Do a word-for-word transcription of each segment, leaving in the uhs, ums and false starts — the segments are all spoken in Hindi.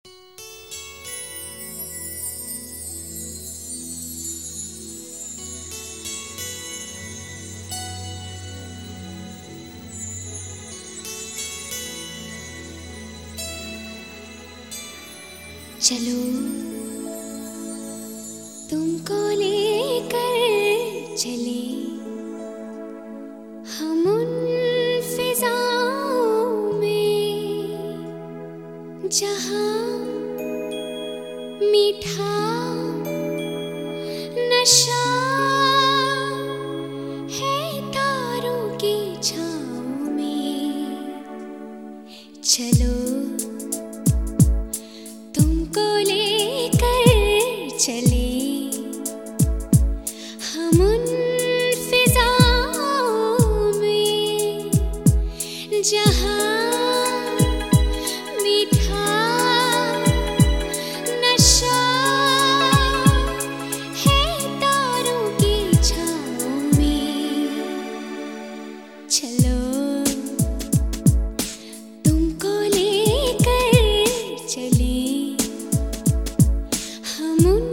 चलो तुमको लेकर चले हम उन फिजाओं में जहां मीठा नशा है तारों की छाँव में। चलो चले हम उन फिजाओं में जहां मीठा नशा है तारों की छाँव में। चलो तुमको लेकर चले हम उन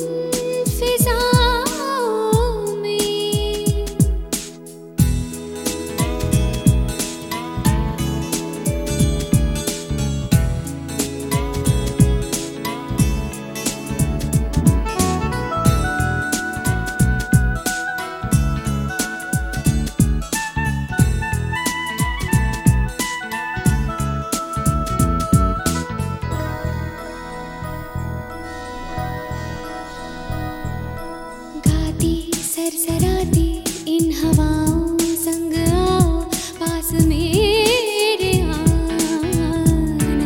सरसराती इन हवाओं संग आओ पास मेरे आना।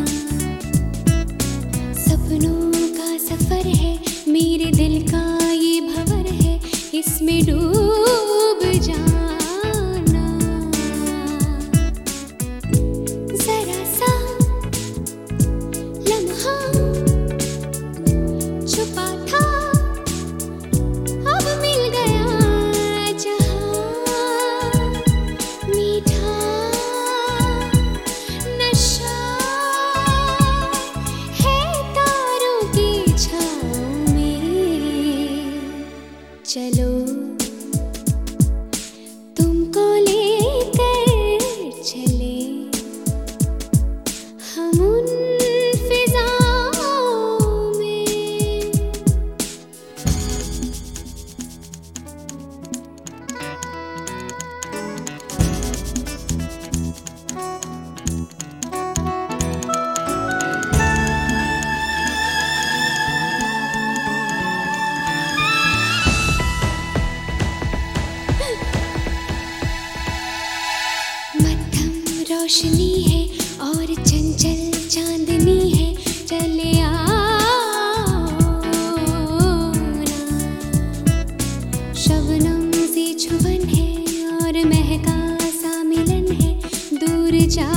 सपनों का सफर है मेरे दिल का ये भंवर है इसमें डूब जाना। जरा सा लम्हा छुपा था अब मिल गया चलो तुमको लेकर चले हम उन फिजाओं में। रोशनी है और चंचल चांदनी है चले आओ ना। शबनम सी छुबन है और महका सा मिलन है दूर जा